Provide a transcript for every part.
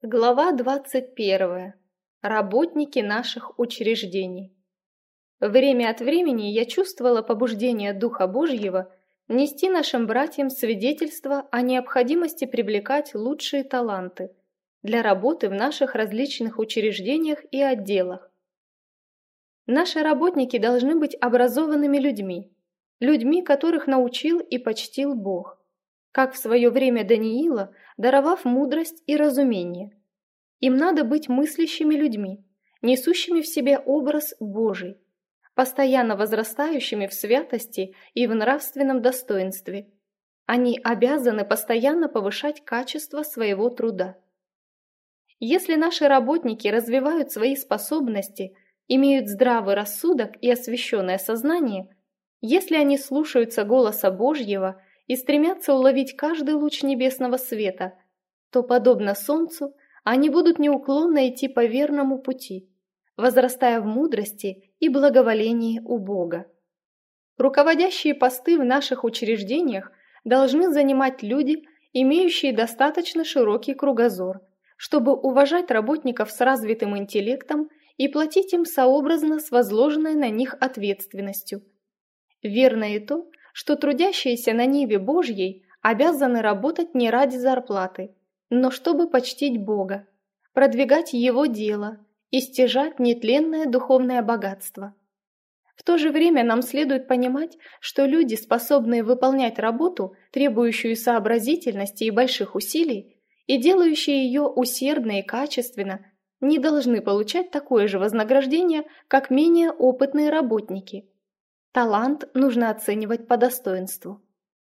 Глава 21. Работники наших учреждений. Время от времени я чувствовала побуждение Духа Божьего нести нашим братьям свидетельство о необходимости привлекать лучшие таланты для работы в наших различных учреждениях и отделах. Наши работники должны быть образованными людьми, которых научил и почтил Бог, как в свое время Даниила, даровав мудрость и разумение. Им надо быть мыслящими людьми, несущими в себе образ Божий, постоянно возрастающими в святости и в нравственном достоинстве. Они обязаны постоянно повышать качество своего труда. Если наши работники развивают свои способности, имеют здравый рассудок и освященное сознание, если они слушаются голоса Божьего и стремятся уловить каждый луч небесного света, то, подобно солнцу, они будут неуклонно идти по верному пути, возрастая в мудрости и благоволении у Бога. Руководящие посты в наших учреждениях должны занимать люди, имеющие достаточно широкий кругозор, чтобы уважать работников с развитым интеллектом и платить им сообразно с возложенной на них ответственностью. Верно и то, что трудящиеся на ниве Божьей обязаны работать не ради зарплаты, но чтобы почтить Бога, продвигать Его дело и стяжать нетленное духовное богатство. В то же время нам следует понимать, что люди, способные выполнять работу, требующую сообразительности и больших усилий, и делающие ее усердно и качественно, не должны получать такое же вознаграждение, как менее опытные работники. Талант нужно оценивать по достоинству.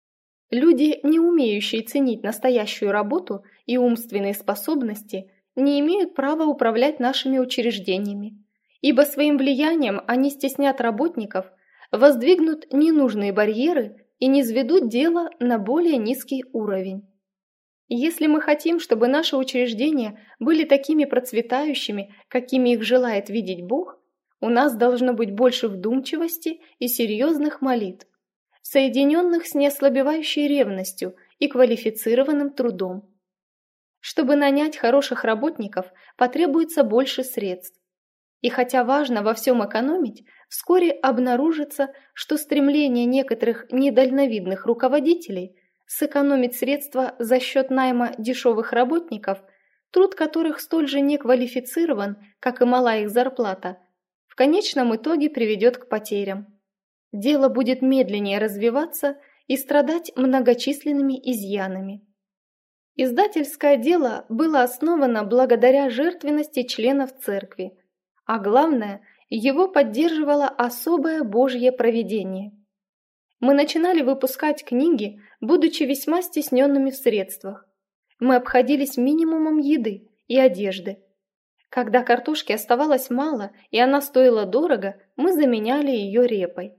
Люди, не умеющие ценить настоящую работу и умственные способности, не имеют права управлять нашими учреждениями, ибо своим влиянием они стеснят работников, воздвигнут ненужные барьеры и низведут дело на более низкий уровень. Если мы хотим, чтобы наши учреждения были такими процветающими, какими их желает видеть Бог, у нас должно быть больше вдумчивости и серьезных молитв, соединенных с неослабевающей ревностью и квалифицированным трудом. Чтобы нанять хороших работников, потребуется больше средств. И хотя важно во всем экономить, вскоре обнаружится, что стремление некоторых недальновидных руководителей сэкономить средства за счет найма дешевых работников, труд которых столь же неквалифицирован, как и мала их зарплата, в конечном итоге приведет к потерям. Дело будет медленнее развиваться и страдать многочисленными изъянами. Издательское дело было основано благодаря жертвенности членов церкви, а главное, его поддерживало особое Божье провидение. Мы начинали выпускать книги, будучи весьма стесненными в средствах. Мы обходились минимумом еды и одежды. Когда картошки оставалось мало и она стоила дорого, мы заменяли ее репой.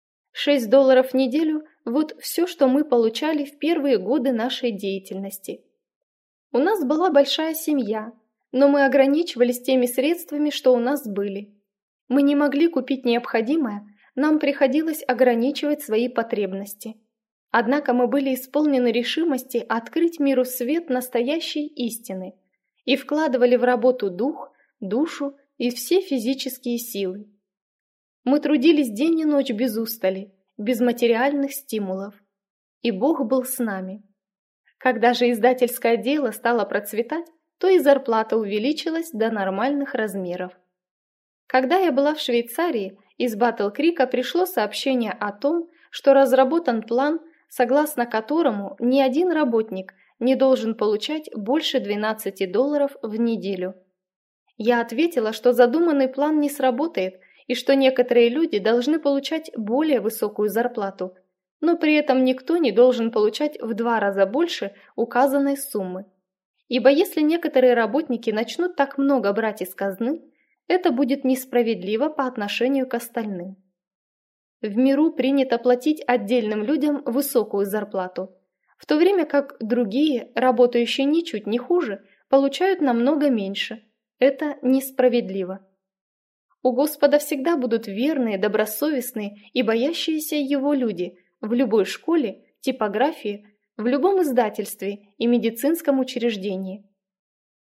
$6 в неделю – вот все, что мы получали в первые годы нашей деятельности. У нас была большая семья, но мы ограничивались теми средствами, что у нас были. Мы не могли купить необходимое, нам приходилось ограничивать свои потребности. Однако мы были исполнены решимости открыть миру свет настоящей истины и вкладывали в работу дух, душу и все физические силы. Мы трудились день и ночь без устали, без материальных стимулов. И Бог был с нами. Когда же издательское дело стало процветать, то и зарплата увеличилась до нормальных размеров. Когда я была в Швейцарии, из Батл-Крика пришло сообщение о том, что разработан план, согласно которому ни один работник не должен получать больше $12 в неделю. Я ответила, что задуманный план не сработает и что некоторые люди должны получать более высокую зарплату, но при этом никто не должен получать в 2 раза больше указанной суммы. Ибо если некоторые работники начнут так много брать из казны, это будет несправедливо по отношению к остальным. В миру принято платить отдельным людям высокую зарплату, в то время как другие, работающие ничуть не хуже, получают намного меньше. Это несправедливо. У Господа всегда будут верные, добросовестные и боящиеся Его люди в любой школе, типографии, в любом издательстве и медицинском учреждении.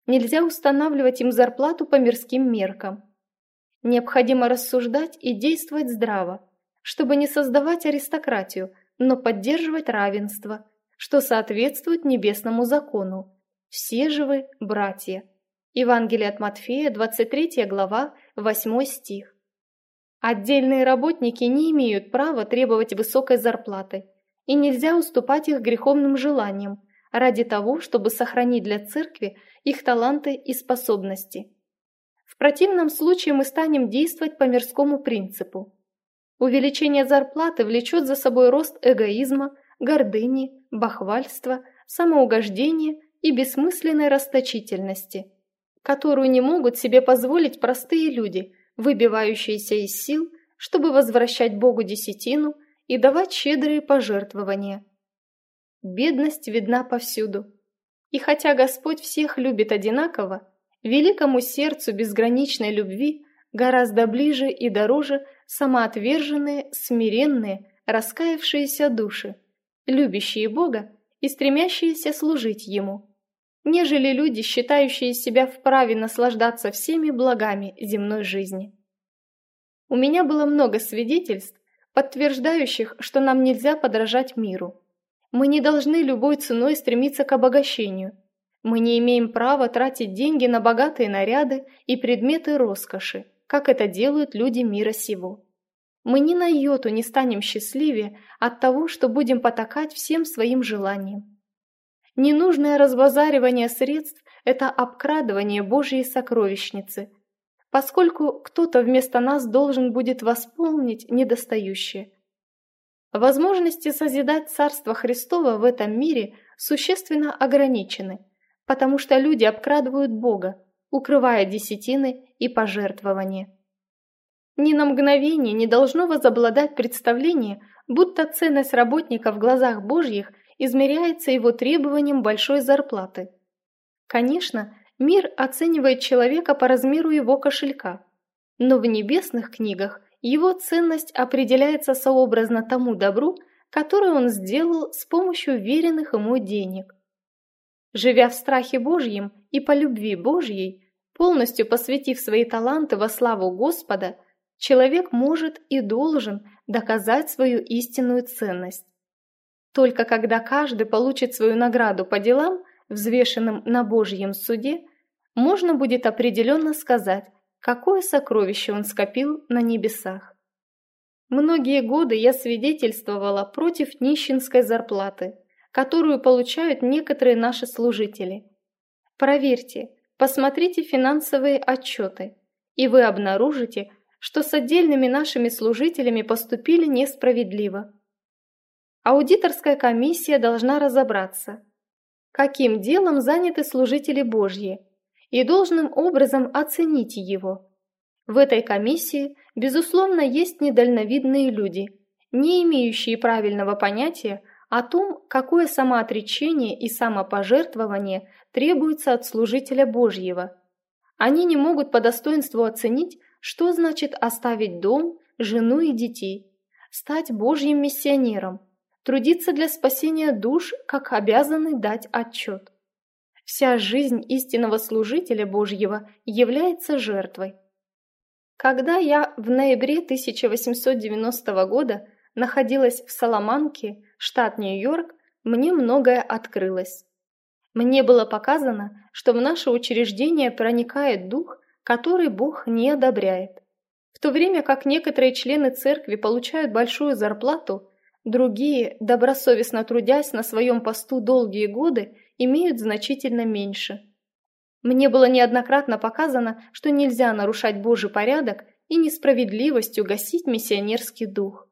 Нельзя устанавливать им зарплату по мирским меркам. Необходимо рассуждать и действовать здраво, чтобы не создавать аристократию, но поддерживать равенство, что соответствует небесному закону. Все же вы братья. Евангелие от Матфея, 23 глава, 8 стих. Отдельные работники не имеют права требовать высокой зарплаты, и нельзя уступать их греховным желаниям ради того, чтобы сохранить для церкви их таланты и способности. В противном случае мы станем действовать по мирскому принципу. Увеличение зарплаты влечет за собой рост эгоизма, гордыни, бахвальства, самоугождения и бессмысленной расточительности, которую не могут себе позволить простые люди, выбивающиеся из сил, чтобы возвращать Богу десятину и давать щедрые пожертвования. Бедность видна повсюду. И хотя Господь всех любит одинаково, великому сердцу безграничной любви гораздо ближе и дороже самоотверженные, смиренные, раскаявшиеся души, любящие Бога и стремящиеся служить Ему, нежели люди, считающие себя вправе наслаждаться всеми благами земной жизни. У меня было много свидетельств, подтверждающих, что нам нельзя подражать миру. Мы не должны любой ценой стремиться к обогащению. Мы не имеем права тратить деньги на богатые наряды и предметы роскоши, как это делают люди мира сего. Мы ни на йоту не станем счастливее от того, что будем потакать всем своим желаниям. Ненужное разбазаривание средств – это обкрадывание Божьей сокровищницы, поскольку кто-то вместо нас должен будет восполнить недостающее. Возможности созидать Царство Христово в этом мире существенно ограничены, потому что люди обкрадывают Бога, укрывая десятины и пожертвования. Ни на мгновение не должно возобладать представление, будто ценность работника в глазах Божьих измеряется его требованием большой зарплаты. Конечно, мир оценивает человека по размеру его кошелька, но в небесных книгах его ценность определяется сообразно тому добру, которое он сделал с помощью веренных ему денег. Живя в страхе Божьем и по любви Божьей, полностью посвятив свои таланты во славу Господа, человек может и должен доказать свою истинную ценность. Только когда каждый получит свою награду по делам, взвешенным на Божьем суде, можно будет определенно сказать, какое сокровище он скопил на небесах. Многие годы я свидетельствовала против нищенской зарплаты, которую получают некоторые наши служители. Проверьте, посмотрите финансовые отчеты, и вы обнаружите, что с отдельными нашими служителями поступили несправедливо. Аудиторская комиссия должна разобраться, каким делом заняты служители Божьи, и должным образом оценить его. В этой комиссии, безусловно, есть недальновидные люди, не имеющие правильного понятия о том, какое самоотречение и самопожертвование требуется от служителя Божьего. Они не могут по достоинству оценить, что значит оставить дом, жену и детей, стать Божьим миссионером, трудиться для спасения душ, как обязаны дать отчет. Вся жизнь истинного служителя Божьего является жертвой. Когда я в ноябре 1890 года находилась в Саламанке, штат Нью-Йорк, мне многое открылось. Мне было показано, что в наше учреждение проникает дух, который Бог не одобряет. В то время как некоторые члены церкви получают большую зарплату, другие, добросовестно трудясь на своем посту долгие годы, имеют значительно меньше. Мне было неоднократно показано, что нельзя нарушать Божий порядок и несправедливостью гасить миссионерский дух.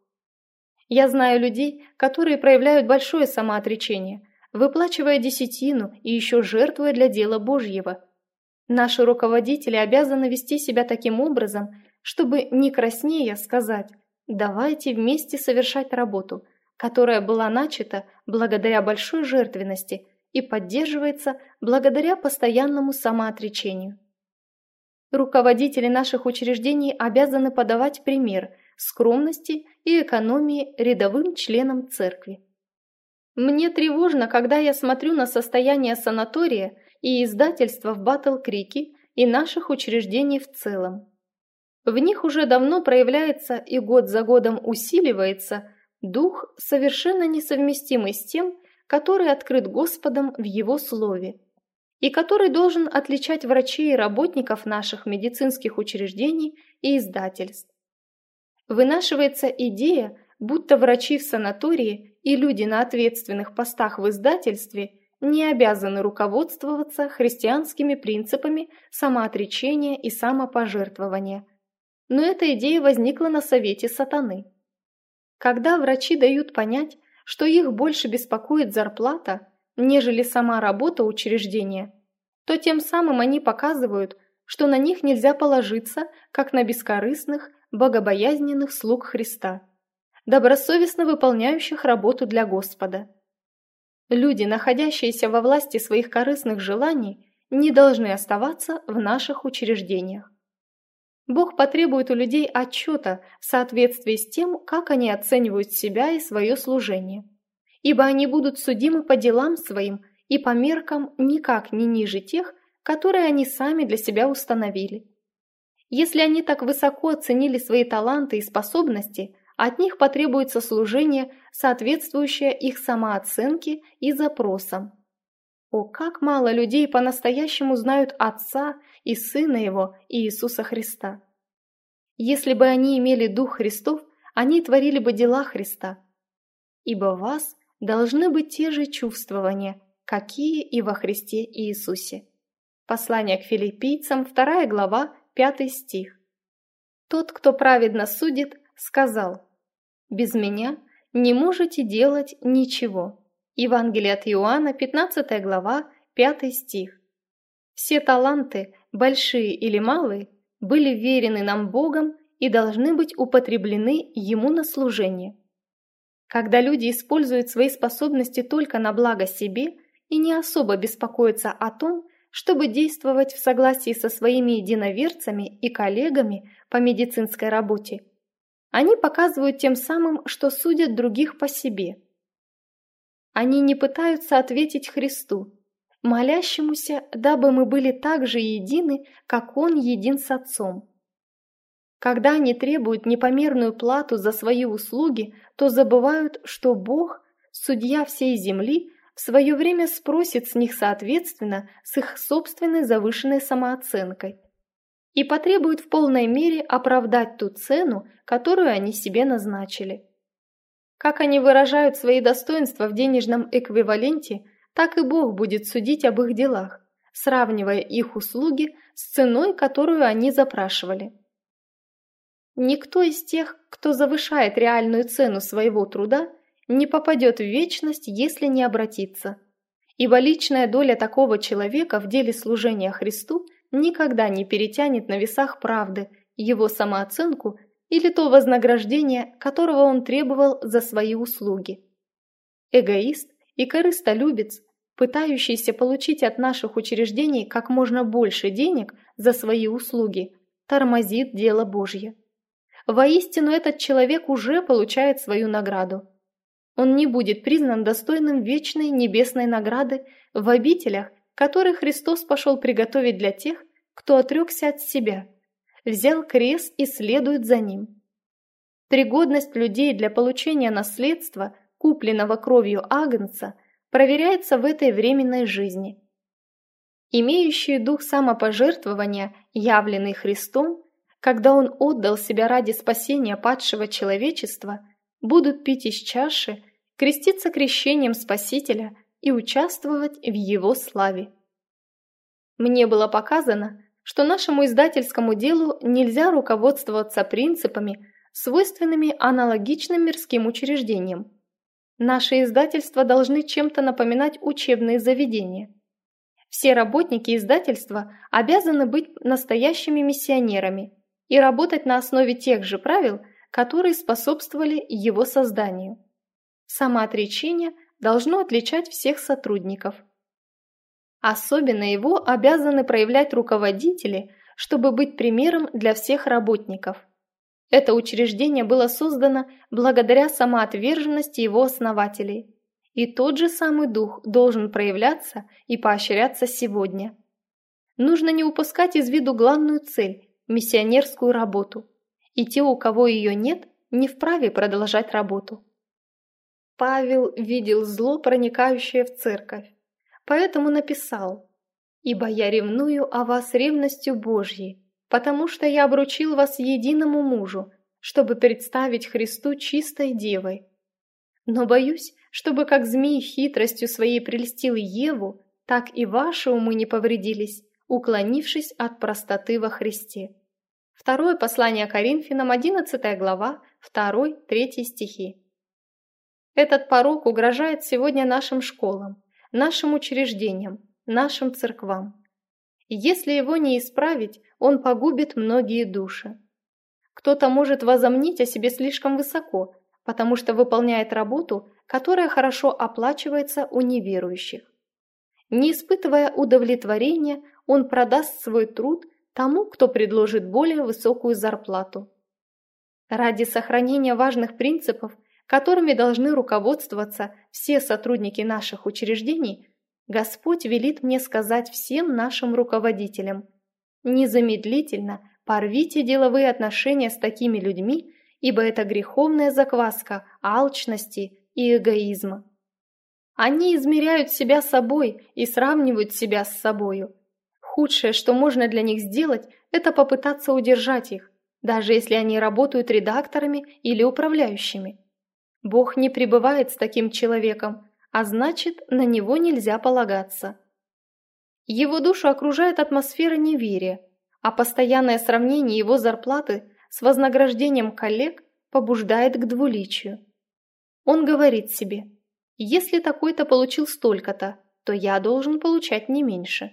Я знаю людей, которые проявляют большое самоотречение, выплачивая десятину и еще жертвуя для дела Божьего. Наши руководители обязаны вести себя таким образом, чтобы не краснея сказать: «Давайте вместе совершать работу, которая была начата благодаря большой жертвенности и поддерживается благодаря постоянному самоотречению». Руководители наших учреждений обязаны подавать пример скромности и экономии рядовым членам церкви. Мне тревожно, когда я смотрю на состояние санатория и издательства в Батл-Крике и наших учреждений в целом. В них уже давно проявляется и год за годом усиливается дух, совершенно несовместимый с тем, который открыт Господом в Его Слове, и который должен отличать врачей и работников наших медицинских учреждений и издательств. Вынашивается идея, будто врачи в санатории и люди на ответственных постах в издательстве не обязаны руководствоваться христианскими принципами самоотречения и самопожертвования. Но эта идея возникла на совете сатаны. Когда врачи дают понять, что их больше беспокоит зарплата, нежели сама работа учреждения, то тем самым они показывают, что на них нельзя положиться, как на бескорыстных, богобоязненных слуг Христа, добросовестно выполняющих работу для Господа. Люди, находящиеся во власти своих корыстных желаний, не должны оставаться в наших учреждениях. Бог потребует у людей отчета в соответствии с тем, как они оценивают себя и свое служение, ибо они будут судимы по делам своим и по меркам никак не ниже тех, которые они сами для себя установили. Если они так высоко оценили свои таланты и способности, от них потребуется служение, соответствующее их самооценке и запросам. О, как мало людей по-настоящему знают Отца и Сына Его, Иисуса Христа. Если бы они имели Дух Христов, они творили бы дела Христа. Ибо в вас должны быть те же чувствования, какие и во Христе Иисусе. Послание к Филиппийцам, 2 глава, 5 стих. Тот, кто праведно судит, сказал: «Без меня не можете делать ничего». Евангелие от Иоанна, 15 глава, 5 стих. Все таланты, большие или малые, были верены нам Богом и должны быть употреблены Ему на служение. Когда люди используют свои способности только на благо себе и не особо беспокоятся о том, чтобы действовать в согласии со своими единоверцами и коллегами по медицинской работе, они показывают тем самым, что судят других по себе. Они не пытаются ответить Христу, молящемуся, дабы мы были так же едины, как Он един с Отцом. Когда они требуют непомерную плату за свои услуги, то забывают, что Бог, судья всей земли, в свое время спросит с них соответственно с их собственной завышенной самооценкой и потребует в полной мере оправдать ту цену, которую они себе назначили. Как они выражают свои достоинства в денежном эквиваленте, так и Бог будет судить об их делах, сравнивая их услуги с ценой, которую они запрашивали. Никто из тех, кто завышает реальную цену своего труда, не попадет в вечность, если не обратиться, ибо личная доля такого человека в деле служения Христу никогда не перетянет на весах правды его самооценку или то вознаграждение, которого он требовал за свои услуги. Эгоист и корыстолюбец, пытающийся получить от наших учреждений как можно больше денег за свои услуги, тормозит дело Божье. Воистину, этот человек уже получает свою награду. Он не будет признан достойным вечной небесной награды в обителях, которые Христос пошел приготовить для тех, кто отрекся от себя, взял крест и следует за ним. Пригодность людей для получения наследства, купленного кровью Агнца, проверяется в этой временной жизни. Имеющие дух самопожертвования, явленный Христом, когда Он отдал себя ради спасения падшего человечества, будут пить из чаши, креститься крещением Спасителя и участвовать в Его славе. Мне было показано, что нашему издательскому делу нельзя руководствоваться принципами, свойственными аналогичным мирским учреждениям. Наши издательства должны чем-то напоминать учебные заведения. Все работники издательства обязаны быть настоящими миссионерами и работать на основе тех же правил, которые способствовали его созданию. Самоотречение должно отличать всех сотрудников. Особенно его обязаны проявлять руководители, чтобы быть примером для всех работников. Это учреждение было создано благодаря самоотверженности его основателей, И тот же самый дух должен проявляться и поощряться сегодня. Нужно не упускать из виду главную цель – миссионерскую работу. И те, у кого ее нет, не вправе продолжать работу. Павел видел зло, проникающее в церковь, поэтому написал: «Ибо я ревную о вас ревностью Божьей, потому что я обручил вас единому мужу, чтобы представить Христу чистой девой. Но боюсь, чтобы как змей хитростью своей прельстил Еву, так и ваши умы не повредились, уклонившись от простоты во Христе». Второе послание Коринфянам, 11 глава, 2-3 стихи. Этот порок угрожает сегодня нашим школам, нашим учреждениям, нашим церквам. И если его не исправить, он погубит многие души. Кто-то может возомнить о себе слишком высоко, потому что выполняет работу, которая хорошо оплачивается у неверующих. Не испытывая удовлетворения, он продаст свой труд тому, кто предложит более высокую зарплату. Ради сохранения важных принципов, которыми должны руководствоваться все сотрудники наших учреждений, Господь велит мне сказать всем нашим руководителям: незамедлительно порвите деловые отношения с такими людьми, ибо это греховная закваска алчности и эгоизма. Они измеряют себя собой и сравнивают себя с собою. Худшее, что можно для них сделать, это попытаться удержать их, даже если они работают редакторами или управляющими. Бог не пребывает с таким человеком, а значит, на него нельзя полагаться. Его душу окружает атмосфера неверия, а постоянное сравнение его зарплаты с вознаграждением коллег побуждает к двуличию. Он говорит себе: если такой-то получил столько-то, то я должен получать не меньше.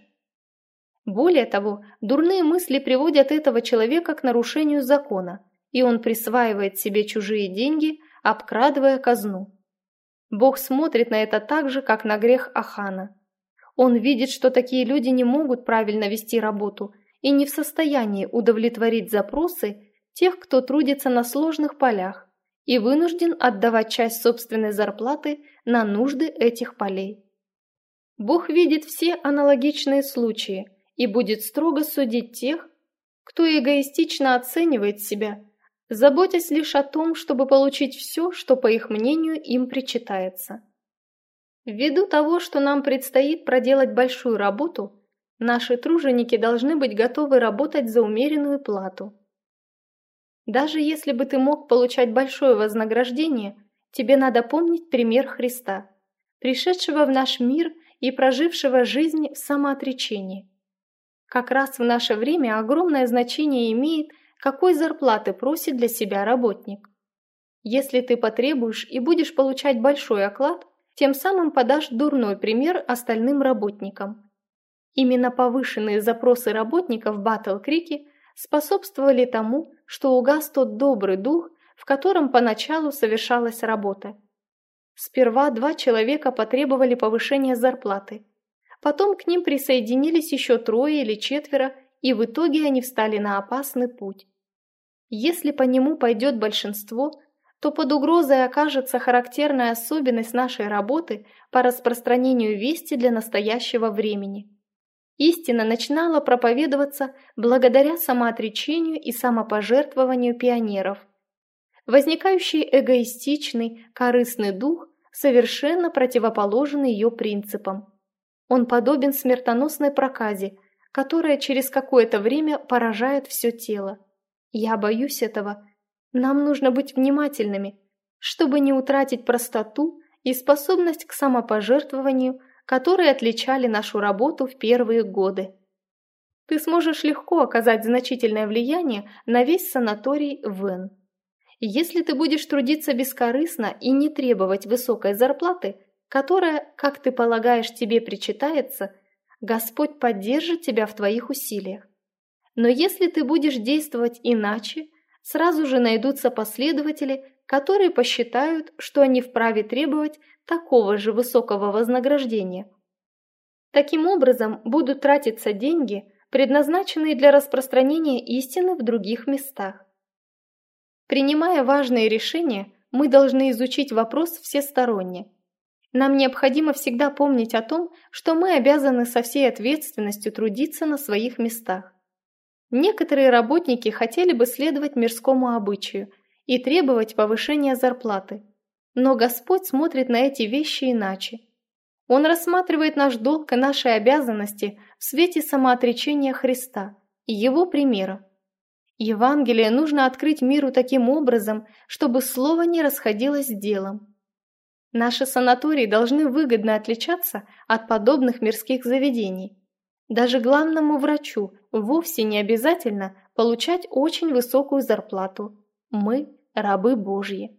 Более того, дурные мысли приводят этого человека к нарушению закона, и он присваивает себе чужие деньги, обкрадывая казну. Бог смотрит на это так же, как на грех Ахана. Он видит, что такие люди не могут правильно вести работу и не в состоянии удовлетворить запросы тех, кто трудится на сложных полях и вынужден отдавать часть собственной зарплаты на нужды этих полей. Бог видит все аналогичные случаи и будет строго судить тех, кто эгоистично оценивает себя, заботясь лишь о том, чтобы получить все, что, по их мнению, им причитается. Ввиду того, что нам предстоит проделать большую работу, наши труженики должны быть готовы работать за умеренную плату. Даже если бы ты мог получать большое вознаграждение, тебе надо помнить пример Христа, пришедшего в наш мир и прожившего жизнь в самоотречении. Как раз в наше время огромное значение имеет, какой зарплаты просит для себя работник. Если ты потребуешь и будешь получать большой оклад, тем самым подашь дурной пример остальным работникам. Именно повышенные запросы работников в Батл-Крике способствовали тому, что угас тот добрый дух, в котором поначалу совершалась работа. Сперва 2 человека потребовали повышения зарплаты. Потом к ним присоединились еще 3 или 4, и в итоге они встали на опасный путь. Если по нему пойдет большинство, то под угрозой окажется характерная особенность нашей работы по распространению вести для настоящего времени. Истина начинала проповедоваться благодаря самоотречению и самопожертвованию пионеров. Возникающий эгоистичный, корыстный дух совершенно противоположен ее принципам. Он подобен смертоносной проказе, которая через какое-то время поражает все тело. Я боюсь этого. Нам нужно быть внимательными, чтобы не утратить простоту и способность к самопожертвованию, которые отличали нашу работу в первые годы. Ты сможешь легко оказать значительное влияние на весь санаторий Вен. Если ты будешь трудиться бескорыстно и не требовать высокой зарплаты, которая, как ты полагаешь, тебе причитается, Господь поддержит тебя в твоих усилиях. Но если ты будешь действовать иначе, сразу же найдутся последователи, которые посчитают, что они вправе требовать такого же высокого вознаграждения. Таким образом, будут тратиться деньги, предназначенные для распространения истины в других местах. Принимая важные решения, мы должны изучить вопрос всесторонне. Нам необходимо всегда помнить о том, что мы обязаны со всей ответственностью трудиться на своих местах. Некоторые работники хотели бы следовать мирскому обычаю и требовать повышения зарплаты. Но Господь смотрит на эти вещи иначе. Он рассматривает наш долг и наши обязанности в свете самоотречения Христа и Его примера. Евангелие нужно открыть миру таким образом, чтобы слово не расходилось с делом. Наши санатории должны выгодно отличаться от подобных мирских заведений. Даже главному врачу вовсе не обязательно получать очень высокую зарплату. Мы – рабы Божьи.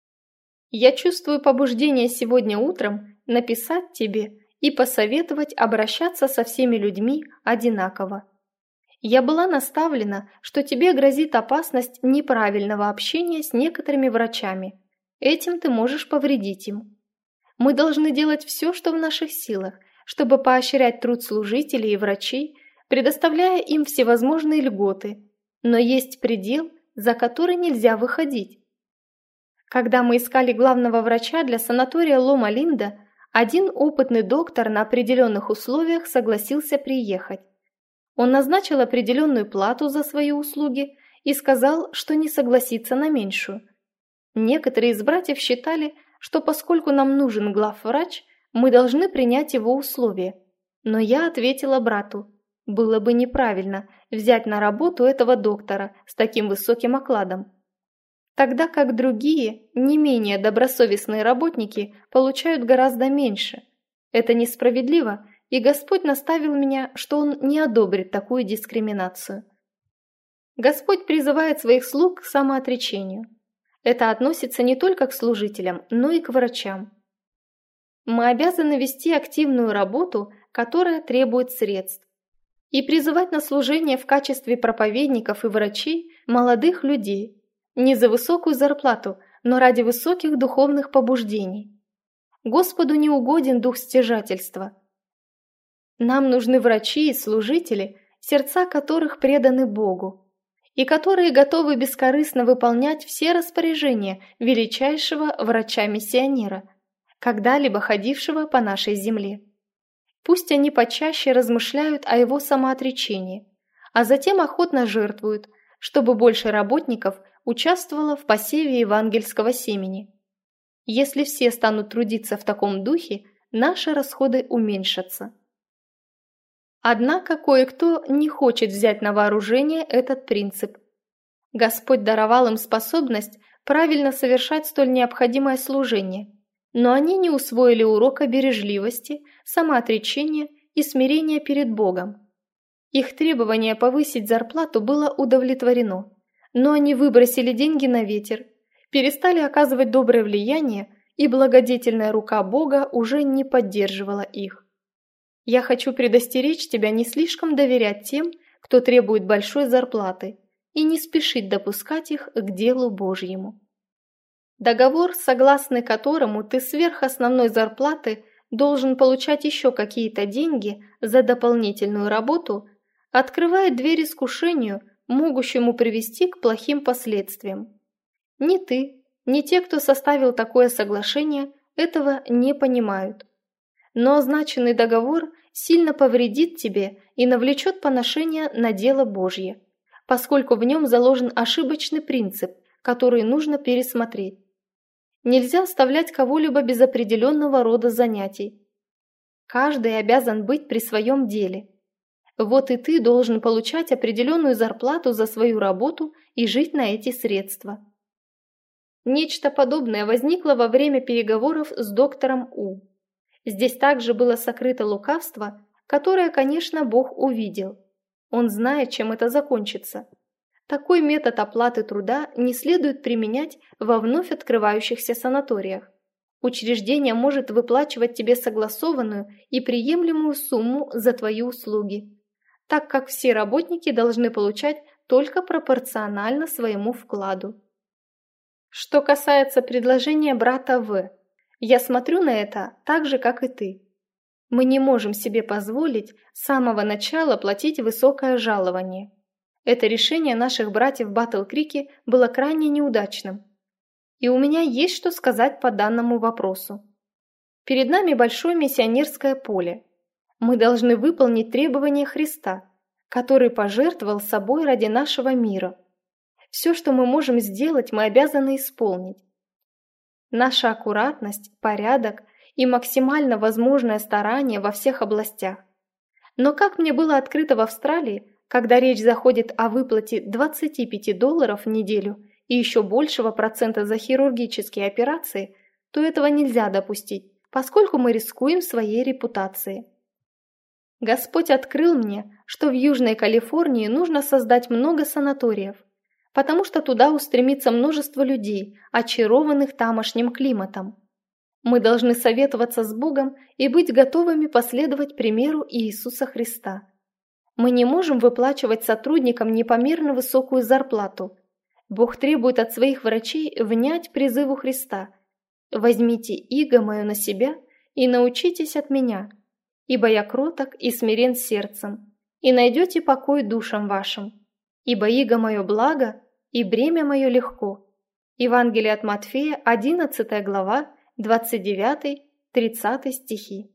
Я чувствую побуждение сегодня утром написать тебе и посоветовать обращаться со всеми людьми одинаково. Я была наставлена, что тебе грозит опасность неправильного общения с некоторыми врачами. Этим ты можешь повредить им. Мы должны делать все, что в наших силах, чтобы поощрять труд служителей и врачей, предоставляя им всевозможные льготы, но есть предел, за который нельзя выходить. Когда мы искали главного врача для санатория Лома-Линда, один опытный доктор на определенных условиях согласился приехать. Он назначил определенную плату за свои услуги и сказал, что не согласится на меньшую. Некоторые из братьев считали, что поскольку нам нужен главврач, мы должны принять его условия. Но я ответила брату, было бы неправильно взять на работу этого доктора с таким высоким окладом, тогда как другие, не менее добросовестные работники получают гораздо меньше. Это несправедливо, и Господь наставил меня, что Он не одобрит такую дискриминацию. Господь призывает своих слуг к самоотречению. Это относится не только к служителям, но и к врачам. Мы обязаны вести активную работу, которая требует средств, и призывать на служение в качестве проповедников и врачей молодых людей, не за высокую зарплату, но ради высоких духовных побуждений. Господу не угоден дух стяжательства. Нам нужны врачи и служители, сердца которых преданы Богу, и которые готовы бескорыстно выполнять все распоряжения величайшего врача-миссионера, когда-либо ходившего по нашей земле. Пусть они почаще размышляют о его самоотречении, а затем охотно жертвуют, чтобы больше работников участвовало в посеве евангельского семени. Если все станут трудиться в таком духе, наши расходы уменьшатся. Однако кое-кто не хочет взять на вооружение этот принцип. Господь даровал им способность правильно совершать столь необходимое служение, но они не усвоили урока бережливости, самоотречения и смирения перед Богом. Их требование повысить зарплату было удовлетворено, но они выбросили деньги на ветер, перестали оказывать доброе влияние, и благодетельная рука Бога уже не поддерживала их. Я хочу предостеречь тебя не слишком доверять тем, кто требует большой зарплаты, и не спешить допускать их к делу Божьему. Договор, согласно которому ты сверх основной зарплаты должен получать еще какие-то деньги за дополнительную работу, открывает дверь искушению, могущему привести к плохим последствиям. Ни ты, ни те, кто составил такое соглашение, этого не понимают. Но означенный договор сильно повредит тебе и навлечет поношение на дело Божье, поскольку в нем заложен ошибочный принцип, который нужно пересмотреть. Нельзя оставлять кого-либо без определенного рода занятий. Каждый обязан быть при своем деле. Вот и ты должен получать определенную зарплату за свою работу и жить на эти средства. Нечто подобное возникло во время переговоров с доктором У. Здесь также было сокрыто лукавство, которое, конечно, Бог увидел. Он знает, чем это закончится. Такой метод оплаты труда не следует применять во вновь открывающихся санаториях. Учреждение может выплачивать тебе согласованную и приемлемую сумму за твои услуги, так как все работники должны получать только пропорционально своему вкладу. Что касается предложения брата В., я смотрю на это так же, как и ты. Мы не можем себе позволить с самого начала платить высокое жалование. Это решение наших братьев в Батл-Крике было крайне неудачным. И у меня есть что сказать по данному вопросу. Перед нами большое миссионерское поле. Мы должны выполнить требования Христа, который пожертвовал собой ради нашего мира. Все, что мы можем сделать, мы обязаны исполнить. Наша аккуратность, порядок и максимально возможное старание во всех областях. Но как мне было открыто в Австралии, когда речь заходит о выплате $25 в неделю и еще большего процента за хирургические операции, то этого нельзя допустить, поскольку мы рискуем своей репутацией. Господь открыл мне, что в Южной Калифорнии нужно создать много санаториев, потому что туда устремится множество людей, очарованных тамошним климатом. Мы должны советоваться с Богом и быть готовыми последовать примеру Иисуса Христа. Мы не можем выплачивать сотрудникам непомерно высокую зарплату. Бог требует от своих врачей внять призыву Христа: «Возьмите иго мое на себя и научитесь от меня, ибо я кроток и смирен сердцем, и найдете покой душам вашим, ибо иго мое благо, и бремя мое легко». Евангелие от Матфея, 11 глава, 29-30 стихи.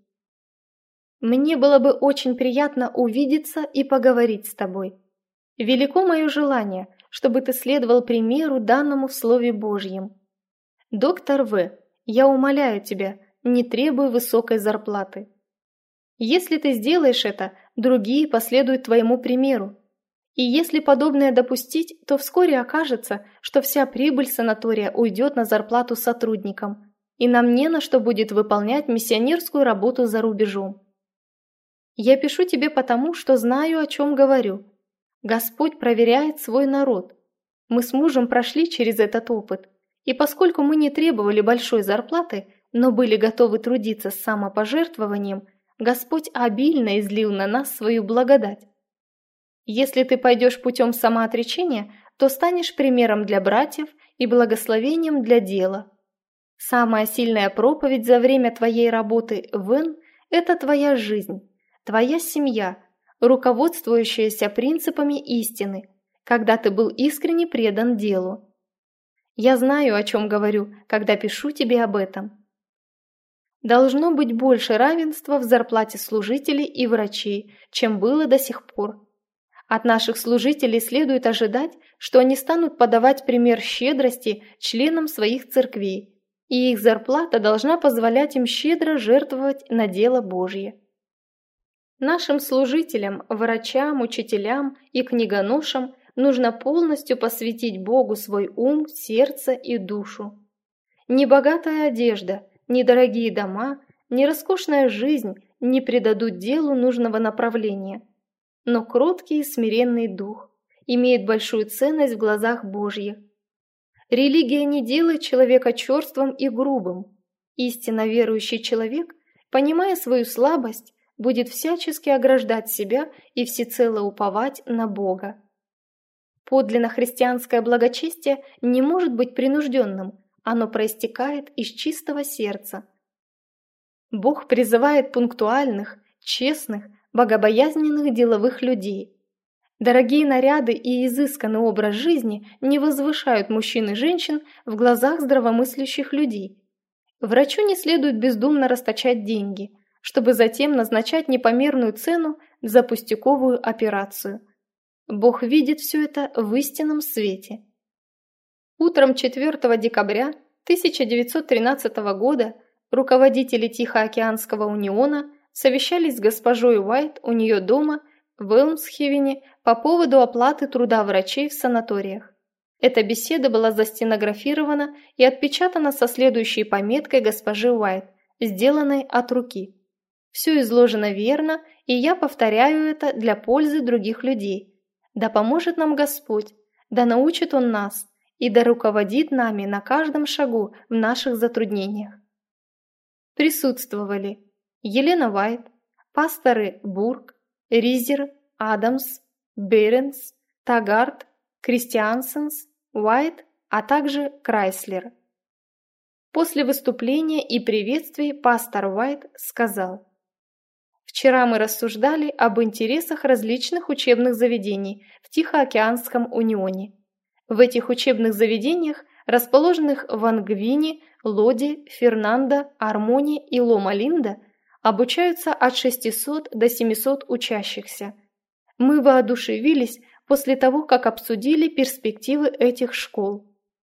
Мне было бы очень приятно увидеться и поговорить с тобой. Велико мое желание, чтобы ты следовал примеру, данному в Слове Божьем. Доктор В., я умоляю тебя, не требуй высокой зарплаты. Если ты сделаешь это, другие последуют твоему примеру. И если подобное допустить, то вскоре окажется, что вся прибыль санатория уйдет на зарплату сотрудникам, и нам не на что будет выполнять миссионерскую работу за рубежом. Я пишу тебе потому, что знаю, о чем говорю. Господь проверяет свой народ. Мы с мужем прошли через этот опыт, и поскольку мы не требовали большой зарплаты, но были готовы трудиться с самопожертвованием, Господь обильно излил на нас свою благодать. Если ты пойдешь путем самоотречения, то станешь примером для братьев и благословением для дела. Самая сильная проповедь за время твоей работы в Н – это твоя жизнь, твоя семья, руководствующаяся принципами истины, когда ты был искренне предан делу. Я знаю, о чем говорю, когда пишу тебе об этом. Должно быть больше равенства в зарплате служителей и врачей, чем было до сих пор. От наших служителей следует ожидать, что они станут подавать пример щедрости членам своих церквей, и их зарплата должна позволять им щедро жертвовать на дело Божье. Нашим служителям, врачам, учителям и книгоношам нужно полностью посвятить Богу свой ум, сердце и душу. Ни богатая одежда, ни дорогие дома, ни роскошная жизнь не придадут делу нужного направления. Но кроткий и смиренный дух имеет большую ценность в глазах Божьих. Религия не делает человека черствым и грубым. Истинно верующий человек, понимая свою слабость, будет всячески ограждать себя и всецело уповать на Бога. Подлинно христианское благочестие не может быть принужденным, оно проистекает из чистого сердца. Бог призывает пунктуальных, честных, богобоязненных деловых людей. Дорогие наряды и изысканный образ жизни не возвышают мужчин и женщин в глазах здравомыслящих людей. Врачу не следует бездумно расточать деньги, чтобы затем назначать непомерную цену за пустяковую операцию. Бог видит все это в истинном свете. Утром 4 декабря 1913 года руководители Тихоокеанского униона совещались с госпожой Уайт у нее дома в Элмсхевене по поводу оплаты труда врачей в санаториях. Эта беседа была застенографирована и отпечатана со следующей пометкой госпожи Уайт, сделанной от руки. Все изложено верно, и я повторяю это для пользы других людей. Да поможет нам Господь, да научит Он нас, и да руководит нами на каждом шагу в наших затруднениях. Присутствовали Елена Уайт, пасторы Бург, Ризер, Адамс, Беренс, Тагард, Кристиансенс, Уайт, а также Крайслер. После выступления и приветствий пастор Уайт сказал: «Вчера мы рассуждали об интересах различных учебных заведений в Тихоокеанском унионе. В этих учебных заведениях расположенных в Ангвине, Лоде, Фернандо, Армоне и Лома-Линда, обучаются от 600 до 700 учащихся. Мы воодушевились после того, как обсудили перспективы этих школ.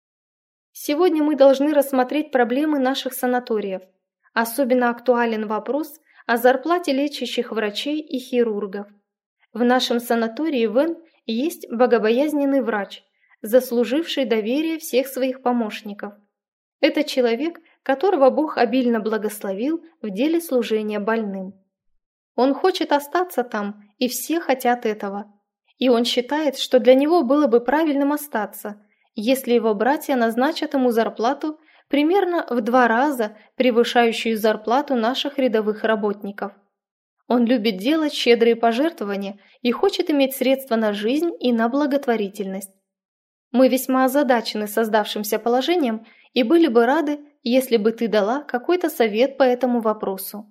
Сегодня мы должны рассмотреть проблемы наших санаториев. Особенно актуален вопрос о зарплате лечащих врачей и хирургов. В нашем санатории Вен есть богобоязненный врач, заслуживший доверие всех своих помощников. Это человек, которого Бог обильно благословил в деле служения больным. Он хочет остаться там, и все хотят этого. И он считает, что для него было бы правильным остаться, если его братья назначат ему зарплату примерно в 2 раза превышающую зарплату наших рядовых работников. Он любит делать щедрые пожертвования и хочет иметь средства на жизнь и на благотворительность. Мы весьма озадачены создавшимся положением и были бы рады, если бы ты дала какой-то совет по этому вопросу.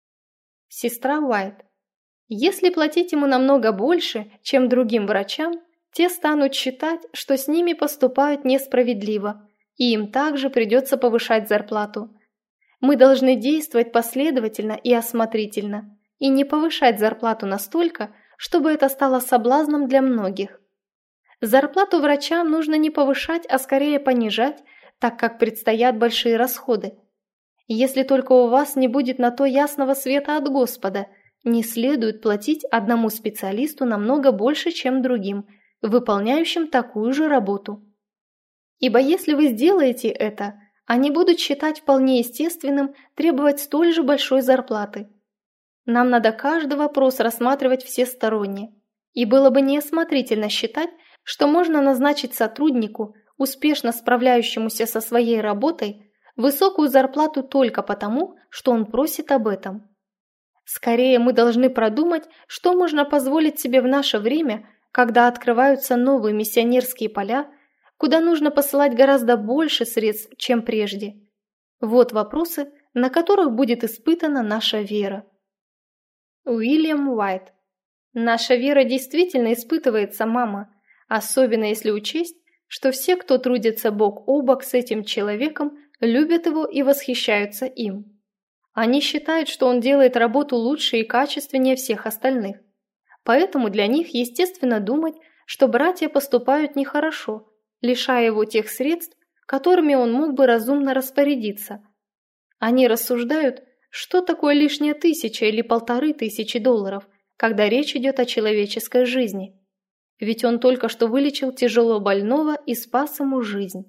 Сестра Уайт. Если платить ему намного больше, чем другим врачам, те станут считать, что с ними поступают несправедливо, и им также придется повышать зарплату. Мы должны действовать последовательно и осмотрительно, и не повышать зарплату настолько, чтобы это стало соблазном для многих. Зарплату врачам нужно не повышать, а скорее понижать, так как предстоят большие расходы. Если только у вас не будет на то ясного света от Господа, не следует платить одному специалисту намного больше, чем другим, выполняющим такую же работу. Ибо если вы сделаете это, они будут считать вполне естественным требовать столь же большой зарплаты. Нам надо каждый вопрос рассматривать всесторонне, и было бы неосмотрительно считать, что можно назначить сотруднику, успешно справляющемуся со своей работой, высокую зарплату только потому, что он просит об этом. Скорее мы должны продумать, что можно позволить себе в наше время, когда открываются новые миссионерские поля, куда нужно посылать гораздо больше средств, чем прежде. Вот вопросы, на которых будет испытана наша вера. Уильям Уайт. Наша вера действительно испытывается, мама, особенно если учесть, что все, кто трудится бок о бок с этим человеком, любят его и восхищаются им. Они считают, что он делает работу лучше и качественнее всех остальных. Поэтому для них естественно думать, что братья поступают нехорошо, лишая его тех средств, которыми он мог бы разумно распорядиться. Они рассуждают, что такое лишняя 1000 или 1500 долларов, когда речь идет о человеческой жизни. Ведь он только что вылечил тяжело больного и спас ему жизнь.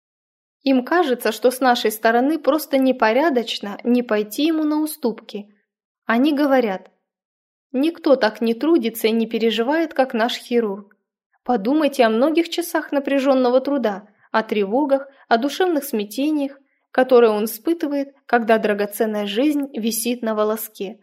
Им кажется, что с нашей стороны просто непорядочно не пойти ему на уступки. Они говорят: «Никто так не трудится и не переживает, как наш хирург. Подумайте о многих часах напряженного труда, о тревогах, о душевных смятениях, которые он испытывает, когда драгоценная жизнь висит на волоске».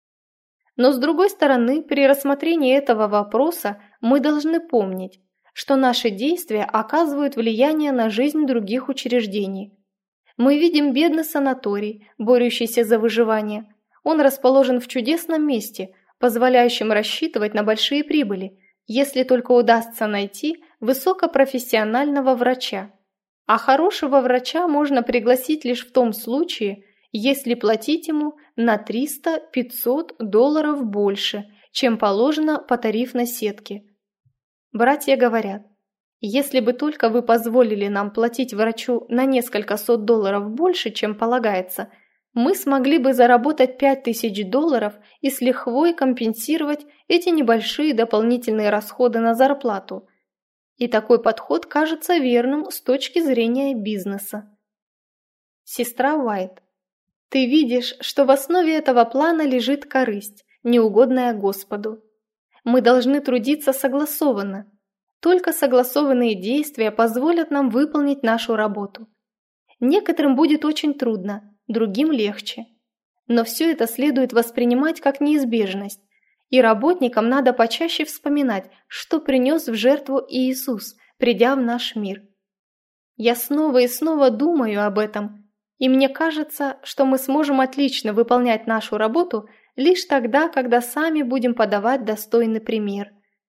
Но с другой стороны, при рассмотрении этого вопроса мы должны помнить, что наши действия оказывают влияние на жизнь других учреждений. Мы видим бедный санаторий, борющийся за выживание. Он расположен в чудесном месте, позволяющем рассчитывать на большие прибыли, если только удастся найти высокопрофессионального врача. А хорошего врача можно пригласить лишь в том случае, если платить ему на $300-500 долларов больше, чем положено по тарифной сетке. Братья говорят: если бы только вы позволили нам платить врачу на несколько сот долларов больше, чем полагается, мы смогли бы заработать $5000 и с лихвой компенсировать эти небольшие дополнительные расходы на зарплату. И такой подход кажется верным с точки зрения бизнеса. Сестра Уайт. Ты видишь, что в основе этого плана лежит корысть, неугодная Господу. Мы должны трудиться согласованно. Только согласованные действия позволят нам выполнить нашу работу. Некоторым будет очень трудно, другим легче. Но все это следует воспринимать как неизбежность, и работникам надо почаще вспоминать, что принес в жертву Иисус, придя в наш мир. Я снова и снова думаю об этом, и мне кажется, что мы сможем отлично выполнять нашу работу лишь тогда, когда сами будем подавать достойный пример.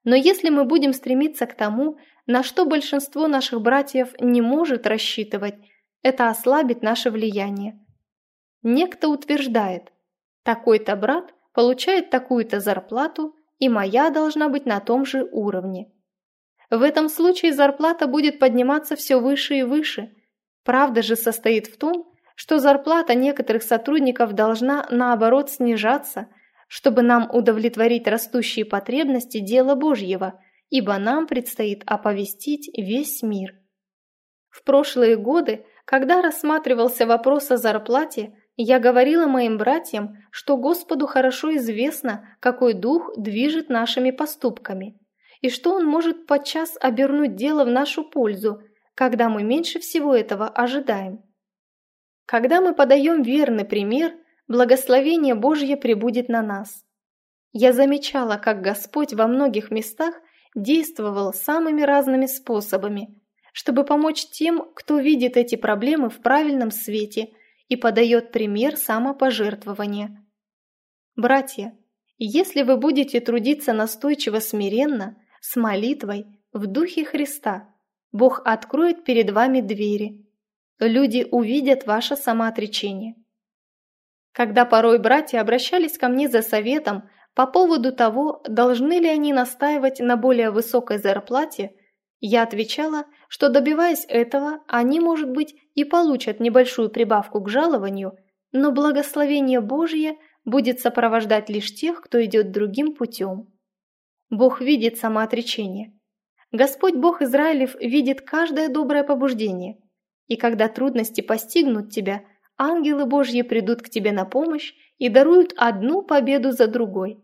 Но если мы будем стремиться к тому, на что большинство наших братьев не может рассчитывать, это ослабит наше влияние. Некто утверждает: такой-то брат получает такую-то зарплату, и моя должна быть на том же уровне. В этом случае зарплата будет подниматься все выше и выше. Правда же состоит в том, что зарплата некоторых сотрудников должна, наоборот, снижаться, чтобы нам удовлетворить растущие потребности дела Божьего, ибо нам предстоит оповестить весь мир. В прошлые годы, когда рассматривался вопрос о зарплате, я говорила моим братьям, что Господу хорошо известно, какой дух движет нашими поступками, и что Он может подчас обернуть дело в нашу пользу, когда мы меньше всего этого ожидаем. Когда мы подаем верный пример, благословение Божье пребудет на нас. Я замечала, как Господь во многих местах действовал самыми разными способами, чтобы помочь тем, кто видит эти проблемы в правильном свете и подает пример самопожертвования. Братья, если вы будете трудиться настойчиво смиренно, с молитвой, в Духе Христа, Бог откроет перед вами двери. Люди увидят ваше самоотречение. Когда порой братья обращались ко мне за советом по поводу того, должны ли они настаивать на более высокой зарплате, я отвечала, что, добиваясь этого, они, может быть, и получат небольшую прибавку к жалованию, но благословение Божье будет сопровождать лишь тех, кто идет другим путем. Бог видит самоотречение. Господь Бог Израилев видит каждое доброе побуждение, и когда трудности постигнут тебя, ангелы Божьи придут к тебе на помощь и даруют одну победу за другой.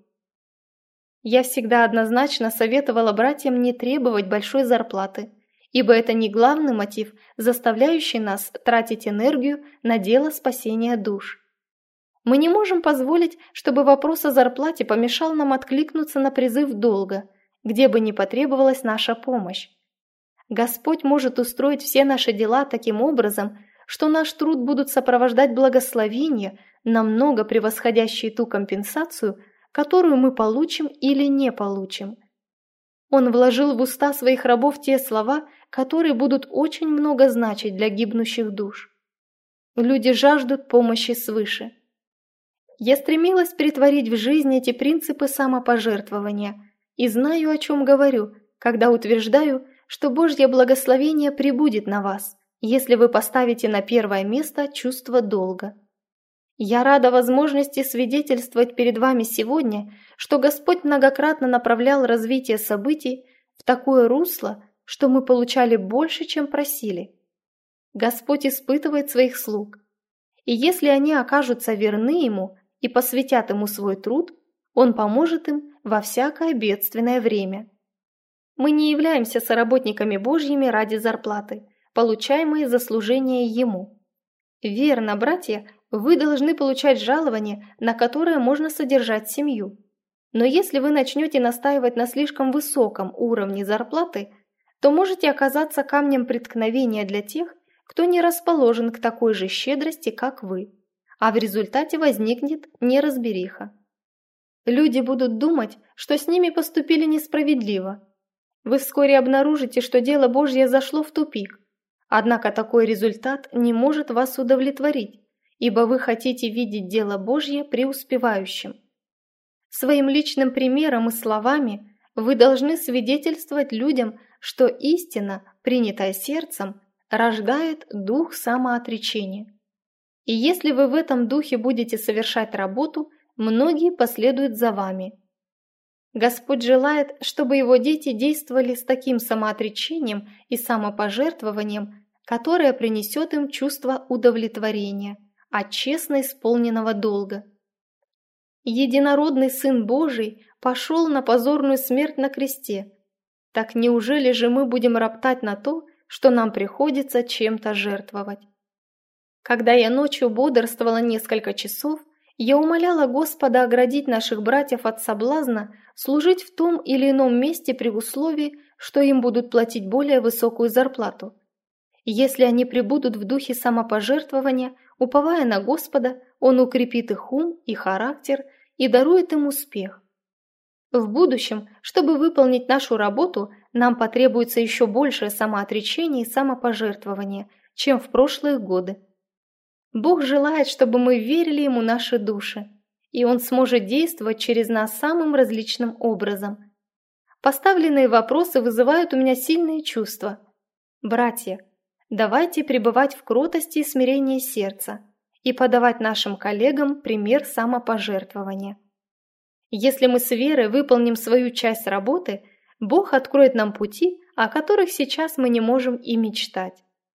Я всегда однозначно советовала братьям не требовать большой зарплаты, ибо это не главный мотив, заставляющий нас тратить энергию на дело спасения душ. Мы не можем позволить, чтобы вопрос о зарплате помешал нам откликнуться на призыв долга, где бы ни потребовалась наша помощь. Господь может устроить все наши дела таким образом, что наш труд будут сопровождать благословения, намного превосходящие ту компенсацию, которую мы получим или не получим. Он вложил в уста своих рабов те слова, которые будут очень много значить для гибнущих душ. Люди жаждут помощи свыше. Я стремилась претворить в жизнь эти принципы самопожертвования и знаю, о чем говорю, когда утверждаю, что Божье благословение пребудет на вас, если вы поставите на первое место чувство долга. Я рада возможности свидетельствовать перед вами сегодня, что Господь многократно направлял развитие событий в такое русло, что мы получали больше, чем просили. Господь испытывает своих слуг, и если они окажутся верны Ему и посвятят Ему свой труд, Он поможет им во всякое бедственное время. Мы не являемся соработниками Божьими ради зарплаты, получаемой за служение Ему. Верно, братья, вы должны получать жалование, на которое можно содержать семью. Но если вы начнете настаивать на слишком высоком уровне зарплаты, то можете оказаться камнем преткновения для тех, кто не расположен к такой же щедрости, как вы, а в результате возникнет неразбериха. Люди будут думать, что с ними поступили несправедливо. Вы вскоре обнаружите, что дело Божье зашло в тупик, однако такой результат не может вас удовлетворить, ибо вы хотите видеть дело Божье преуспевающим. Своим личным примером и словами вы должны свидетельствовать людям, что истина, принятая сердцем, рождает дух самоотречения. И если вы в этом духе будете совершать работу, многие последуют за вами. Господь желает, чтобы Его дети действовали с таким самоотречением и самопожертвованием, которое принесет им чувство удовлетворения от честно исполненного долга. Единородный Сын Божий пошел на позорную смерть на кресте. Так неужели же мы будем роптать на то, что нам приходится чем-то жертвовать? Когда я ночью бодрствовала несколько часов, я умоляла Господа оградить наших братьев от соблазна служить в том или ином месте при условии, что им будут платить более высокую зарплату. Если они пребудут в духе самопожертвования, уповая на Господа, Он укрепит их ум и характер и дарует им успех. В будущем, чтобы выполнить нашу работу, нам потребуется еще большее самоотречение и самопожертвование, чем в прошлые годы. Бог желает, чтобы мы верили Ему наши души, и Он сможет действовать через нас самым различным образом. Поставленные вопросы вызывают у меня сильные чувства. Братья, давайте пребывать в кротости и смирении сердца и подавать нашим коллегам пример самопожертвования. Если мы с верой выполним свою часть работы, Бог откроет нам пути, о которых сейчас мы не можем и мечтать.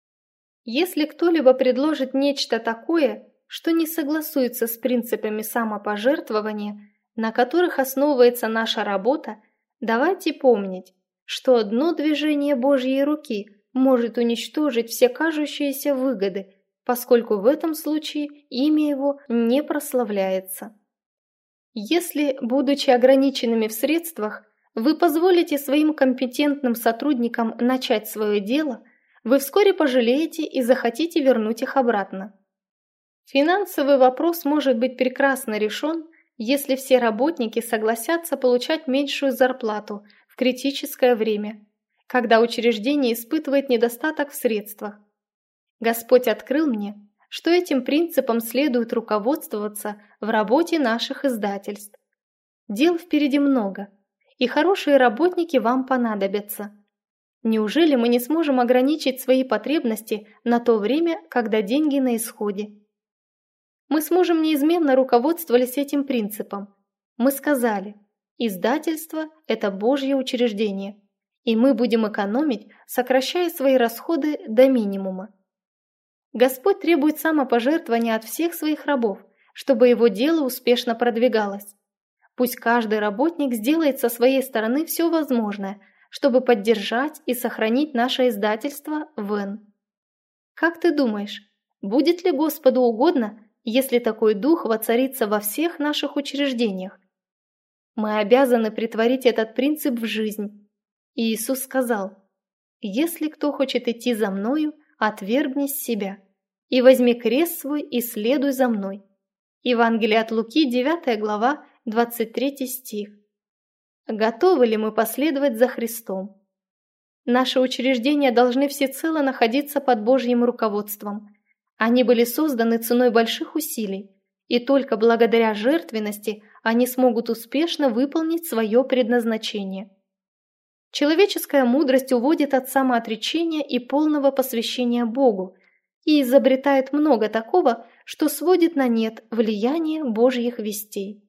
Если кто-либо предложит нечто такое, что не согласуется с принципами самопожертвования, на которых основывается наша работа, давайте помнить, что одно движение Божьей руки может уничтожить все кажущиеся выгоды, поскольку в этом случае имя Его не прославляется. Если, будучи ограниченными в средствах, вы позволите своим компетентным сотрудникам начать свое дело, вы вскоре пожалеете и захотите вернуть их обратно. Финансовый вопрос может быть прекрасно решен, если все работники согласятся получать меньшую зарплату в критическое время, когда учреждение испытывает недостаток в средствах. Господь открыл мне, что этим принципом следует руководствоваться в работе наших издательств. Дел впереди много, и хорошие работники вам понадобятся. Неужели мы не сможем ограничить свои потребности на то время, когда деньги на исходе? Мы с мужем неизменно руководствовались этим принципом. Мы сказали, издательство – это Божье учреждение, и мы будем экономить, сокращая свои расходы до минимума. Господь требует самопожертвования от всех своих рабов, чтобы его дело успешно продвигалось. Пусть каждый работник сделает со своей стороны все возможное, чтобы поддержать и сохранить наше издательство ВЭН. Как ты думаешь, будет ли Господу угодно, если такой дух воцарится во всех наших учреждениях? Мы обязаны претворить этот принцип в жизнь. И Иисус сказал, «Если кто хочет идти за Мною, отвергнись себя, и возьми крест свой и следуй за Мной». Евангелие от Луки, 9 глава, 23 стих. Готовы ли мы последовать за Христом? Наши учреждения должны всецело находиться под Божьим руководством. Они были созданы ценой больших усилий, и только благодаря жертвенности они смогут успешно выполнить свое предназначение. Человеческая мудрость уводит от самоотречения и полного посвящения Богу и изобретает много такого, что сводит на нет влияние Божьих вестей.